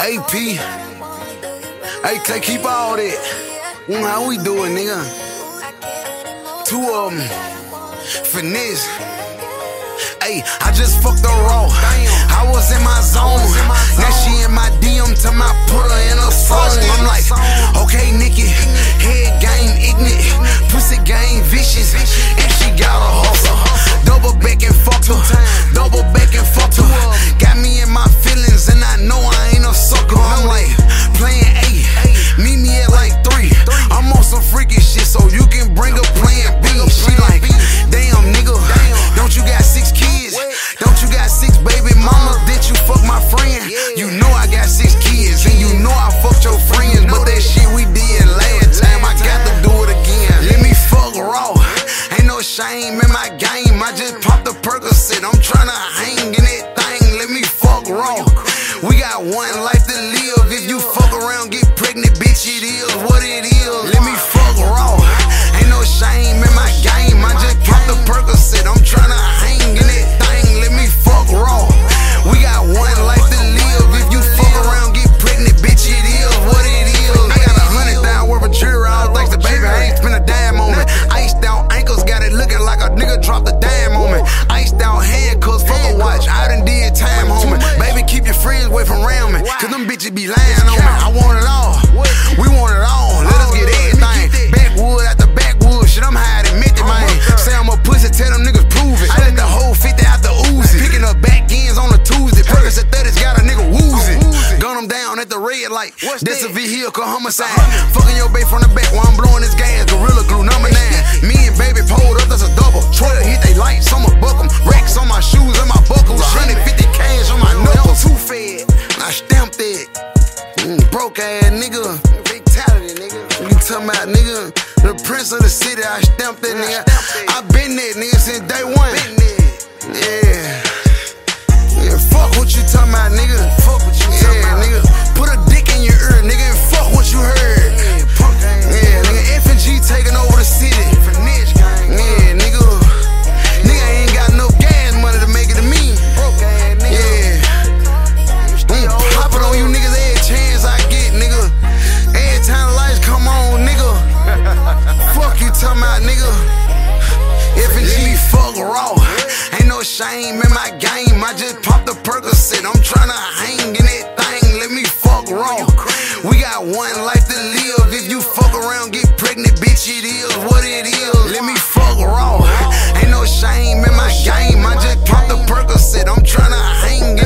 AP. Hey, Clay, keep all that. How we doing, nigga? Two of them. Finesse. Hey, I just fucked her raw. I was in my zone. Now she in my DM till I put her in a song. I'm like, okay, Nikki. Head game ignorant. Pussy game vicious. If she got a hustle. Double back and fuck her. Double back and fuck her. Got me in my feelings and I know I ain't a sucker. I'm like, playing 8. Meet me at like 3. I'm on some freaky shit so you can bring a plan B. She like, damn nigga. Don't you got 6 kids? Don't you got 6 baby mamas? Did you fuck my friend? You know I got 6 kids and you know I fucked your friends. But that shit we did last time, I got to do it again. Let me fuck raw. Ain't no shame in my game. I just popped the Percocet. I'm tryna hang in that thing. Let me fuck raw. We got one life to live. If you fuck around, get pregnant, bitch, it is what it is. Let me fuck raw. Ain't no shame in my game. I just popped the Percocet. I'm tryna hang in that thing. Let me fuck raw. We got one life to live. If you fuck around, get pregnant, bitch, it is what it is. I got $100,000 worth of jewelry. All thanks to baby, I ain't spend a dime on me. Iced out ankles, got it looking like a nigga dropped a dime on me. Iced out handcuffs, fuck a watch. I done did time on me. Baby, keep your friends away from around me, cause them bitches be lying on me. I want it all. We want it all. Let us get everything. Backwood after backwood. Shit, I'm high to admit it, man. Say I'm a pussy, tell them niggas prove it. I let the whole 50 out the Uzi. Picking up back ends on a Tuesday. Percocet 30's got a nigga woozy. Gun them down at the red light. This a vehicle homicide. Fucking your babe from the back while I'm blowing this gas. Gorilla glue number 9. Me and baby pulled up, that's a double. 12 hit they lights, I'ma buck them. Racks on my shoes and my buckles. 150 cash on my knuckles. Too fed, I stamped it. Broke ass nigga. Fatality, nigga. You talking about nigga? The prince of the city, I stamped that nigga. I been that nigga since day one. Yeah. Yeah, fuck what you talking about, nigga. Fuck what you talking about, nigga. Put a dick in your ear, nigga, and fuck what you heard. Yeah, nigga, F&G taking over the city. Yeah, nigga. Nigga ain't got no gas money to make it to me. Yeah. Pop it on you niggas every chance I get, nigga. Every time the lights come on, nigga. Fuck you talking about, nigga. F&G fuck raw. Ain't no shame in my game. I just popped the Percocet. I'm tryna hang in that thing. Let me fuck raw. We got one life to live. If you fuck around, get pregnant, bitch, it is what it is. Let me fuck raw. Ain't no shame in my game. I just popped the Percocet. I'm tryna hang